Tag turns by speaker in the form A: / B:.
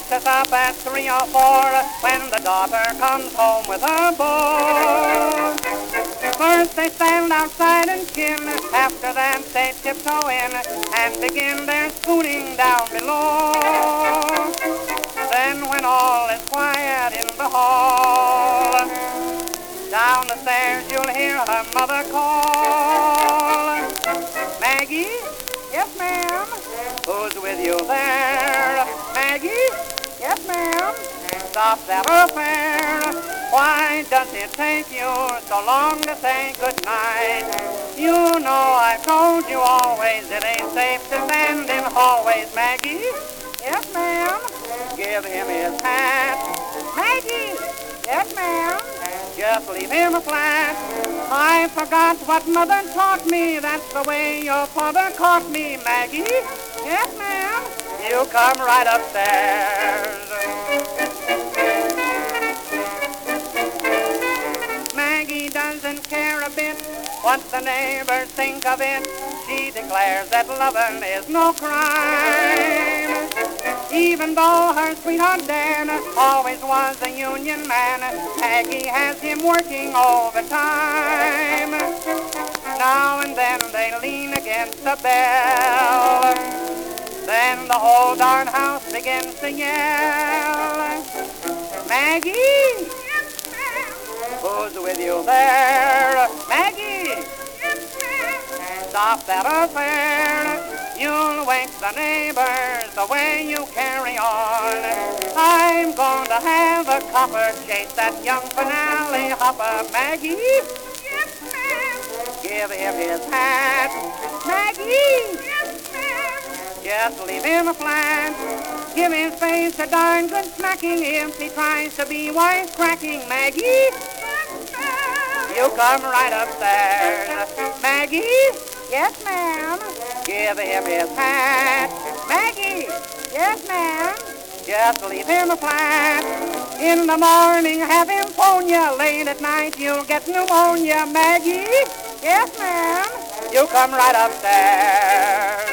A: wakes us up at 3 or 4 when the daughter comes home with her beau. First they stand outside and chin, after that they tiptoe in and begin their spooning down below. Then when all is quiet in the hall, down the stairs you'll hear her mother call. Maggie? Yes, ma'am. Who's with you there? Maggie? Yes, ma'am. Stop that affair. Why does it take you so long to say goodnight? You know I've told you always it ain't safe to stand in hallways, Maggie. Yes, ma'am. Give him his hat. Maggie. Yes, ma'am. Just leave him flat. I forgot what mother taught me. That's the way your father caught me, Maggie. Yes, ma'am. You come right upstairs. Maggie doesn't care a bit what the neighbors think of it. She declares that loving is no crime. Even though her sweetheart Dan always was a union man, Maggie has him working overtime. Now and then they lean against the bell. Then the whole darn house begins to yell. Maggie? Yes, ma'am. Who's with you there? Maggie? Yes, ma'am. Stop that affair. You'll wake the neighbors the way you carry on. I'm going to have a copper chase that young finale hopper. Maggie? Yes, ma'am. Give him his hat. Maggie? Yes, ma'am. Just leave him flat. Give his face a darn good smacking if he tries to be wisecracking. Maggie? Yes, ma'am. You come right upstairs. Maggie? Yes, ma'am. Give him his hat. Maggie? Yes, ma'am. Just leave him flat. In the morning, have him phone you. Late at night, you'll get pneumonia. Maggie? Yes, ma'am. You come right upstairs.